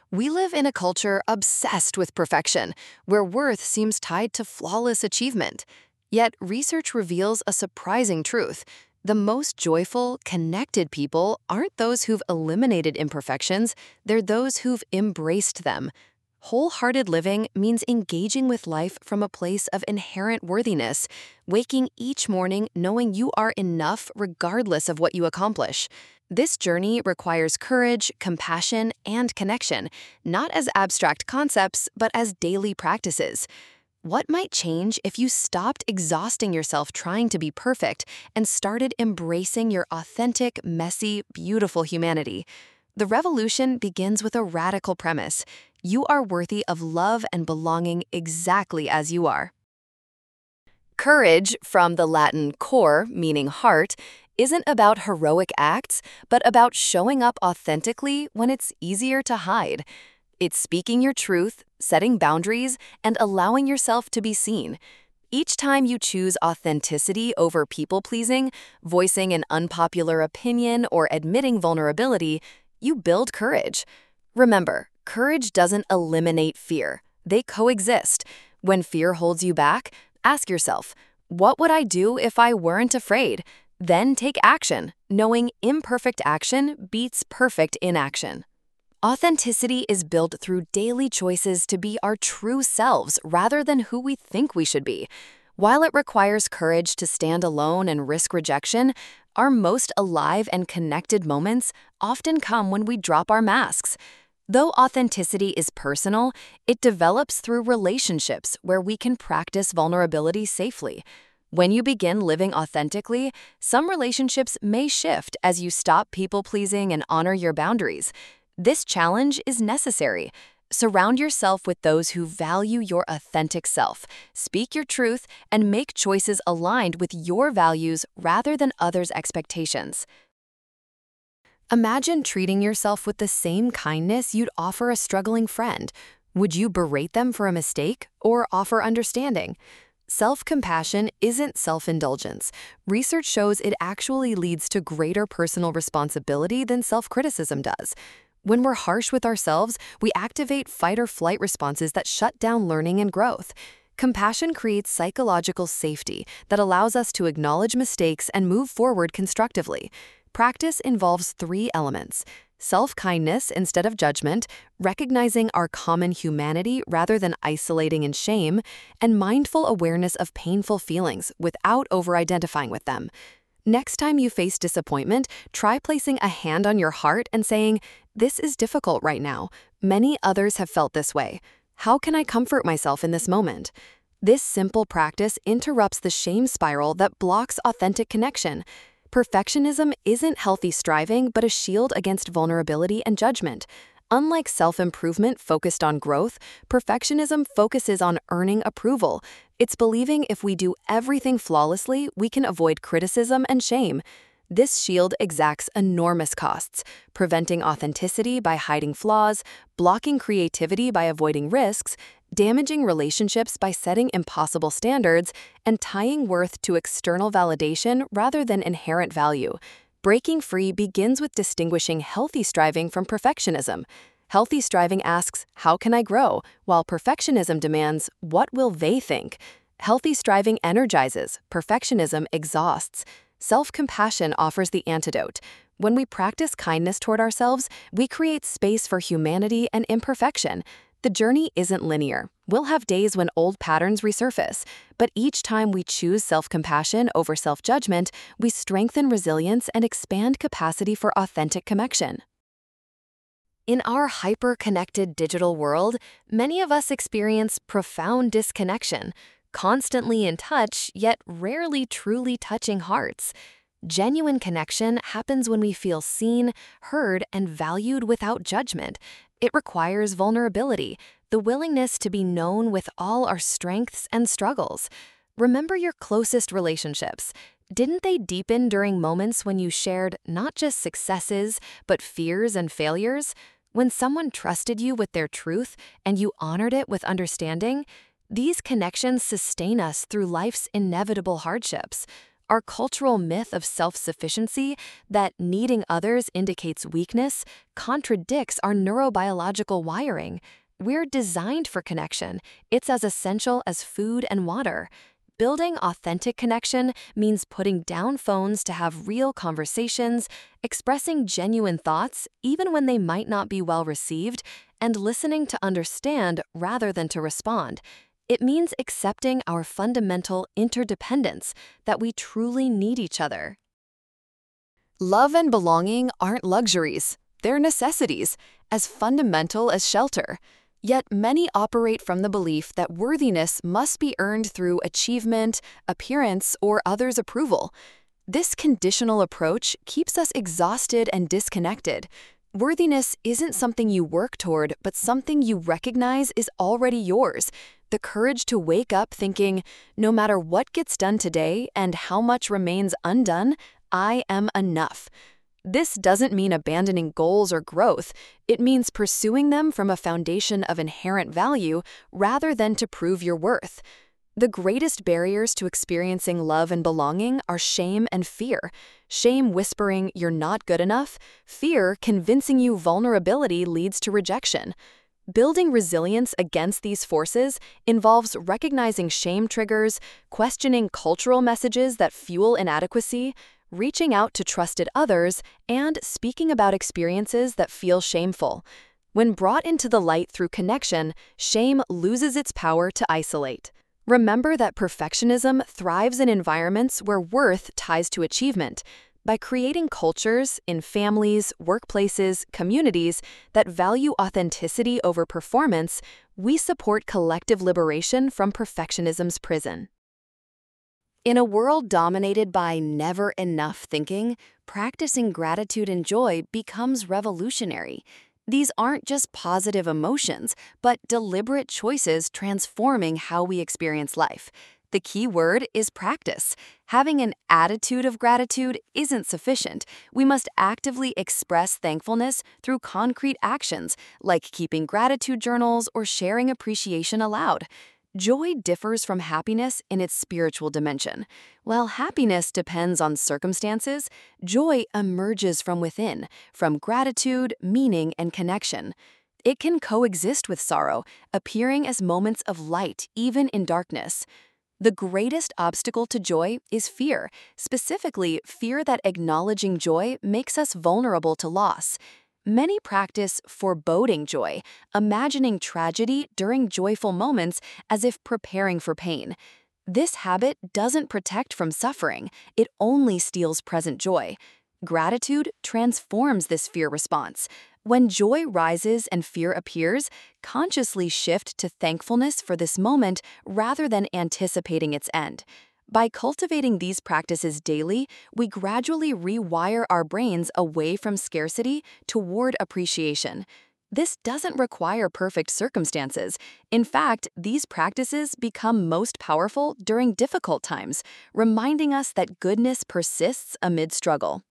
We live in a culture obsessed with perfection, where worth seems tied to flawless achievement. Yet, research reveals a surprising truth. The most joyful, connected people aren't those who've eliminated imperfections, they're those who've embraced them. Wholehearted living means engaging with life from a place of inherent worthiness, waking each morning knowing you are enough regardless of what you accomplish. This journey requires courage, compassion, and connection, not as abstract concepts, but as daily practices. What might change if you stopped exhausting yourself trying to be perfect and started embracing your authentic, messy, beautiful humanity? The revolution begins with a radical premise. You are worthy of love and belonging exactly as you are. Courage, from the Latin cor, meaning heart, isn't about heroic acts, but about showing up authentically when it's easier to hide. It's speaking your truth, setting boundaries, and allowing yourself to be seen. Each time you choose authenticity over people-pleasing, voicing an unpopular opinion, or admitting vulnerability, you build courage. Remember, courage doesn't eliminate fear. They coexist. When fear holds you back, ask yourself, what would I do if I weren't afraid? Then take action, knowing imperfect action beats perfect inaction. Authenticity is built through daily choices to be our true selves rather than who we think we should be. While it requires courage to stand alone and risk rejection, our most alive and connected moments often come when we drop our masks. Though authenticity is personal, it develops through relationships where we can practice vulnerability safely. When you begin living authentically, some relationships may shift as you stop people-pleasing and honor your boundaries. This challenge is necessary. Surround yourself with those who value your authentic self, speak your truth, and make choices aligned with your values rather than others' expectations. Imagine treating yourself with the same kindness you'd offer a struggling friend. Would you berate them for a mistake or offer understanding? Self-compassion isn't self-indulgence. Research shows it actually leads to greater personal responsibility than self-criticism does. When we're harsh with ourselves, we activate fight-or-flight responses that shut down learning and growth. Compassion creates psychological safety that allows us to acknowledge mistakes and move forward constructively. Practice involves 3 elements: self-kindness instead of judgment, recognizing our common humanity rather than isolating in shame, and mindful awareness of painful feelings without over-identifying with them. Next time you face disappointment, try placing a hand on your heart and saying, "This is difficult right now. Many others have felt this way. How can I comfort myself in this moment?" This simple practice interrupts the shame spiral that blocks authentic connection. Perfectionism isn't healthy striving, but a shield against vulnerability and judgment. Unlike self-improvement focused on growth, perfectionism focuses on earning approval. It's believing if we do everything flawlessly, we can avoid criticism and shame. This shield exacts enormous costs, preventing authenticity by hiding flaws, blocking creativity by avoiding risks, damaging relationships by setting impossible standards, and tying worth to external validation rather than inherent value. Breaking free begins with distinguishing healthy striving from perfectionism. Healthy striving asks, "How can I grow?" while perfectionism demands, "What will they think?" Healthy striving energizes, perfectionism exhausts. Self-compassion offers the antidote. When we practice kindness toward ourselves, we create space for humanity and imperfection. The journey isn't linear. We'll have days when old patterns resurface, but each time we choose self-compassion over self-judgment, we strengthen resilience and expand capacity for authentic connection. In our hyper-connected digital world, many of us experience profound disconnection, constantly in touch, yet rarely truly touching hearts. Genuine connection happens when we feel seen, heard, and valued without judgment. It requires vulnerability, the willingness to be known with all our strengths and struggles. Remember your closest relationships. Didn't they deepen during moments when you shared not just successes, but fears and failures? When someone trusted you with their truth and you honored it with understanding? These connections sustain us through life's inevitable hardships. Our cultural myth of self-sufficiency, that needing others indicates weakness, contradicts our neurobiological wiring. We're designed for connection. It's as essential as food and water. Building authentic connection means putting down phones to have real conversations, expressing genuine thoughts even when they might not be well received, and listening to understand rather than to respond. It means accepting our fundamental interdependence, that we truly need each other. Love and belonging aren't luxuries, they're necessities, as fundamental as shelter. Yet many operate from the belief that worthiness must be earned through achievement, appearance, or others' approval. This conditional approach keeps us exhausted and disconnected. Worthiness isn't something you work toward, but something you recognize is already yours. The courage to wake up thinking, no matter what gets done today and how much remains undone, I am enough. This doesn't mean abandoning goals or growth. It means pursuing them from a foundation of inherent value rather than to prove your worth. The greatest barriers to experiencing love and belonging are shame and fear. Shame whispering you're not good enough, fear convincing you vulnerability leads to rejection. Building resilience against these forces involves recognizing shame triggers, questioning cultural messages that fuel inadequacy, reaching out to trusted others, and speaking about experiences that feel shameful. When brought into the light through connection, shame loses its power to isolate. Remember that perfectionism thrives in environments where worth ties to achievement. By creating cultures in families, workplaces, communities that value authenticity over performance, we support collective liberation from perfectionism's prison. In a world dominated by never-enough thinking, practicing gratitude and joy becomes revolutionary. These aren't just positive emotions, but deliberate choices transforming how we experience life. The key word is practice. Having an attitude of gratitude isn't sufficient. We must actively express thankfulness through concrete actions, like keeping gratitude journals or sharing appreciation aloud. Joy differs from happiness in its spiritual dimension. While happiness depends on circumstances, joy emerges from within, from gratitude, meaning, and connection. It can coexist with sorrow, appearing as moments of light even in darkness. The greatest obstacle to joy is fear, specifically fear that acknowledging joy makes us vulnerable to loss. Many practice foreboding joy, imagining tragedy during joyful moments as if preparing for pain. This habit doesn't protect from suffering, it only steals present joy. Gratitude transforms this fear response. When joy rises and fear appears, consciously shift to thankfulness for this moment rather than anticipating its end. By cultivating these practices daily, we gradually rewire our brains away from scarcity toward appreciation. This doesn't require perfect circumstances. In fact, these practices become most powerful during difficult times, reminding us that goodness persists amid struggle.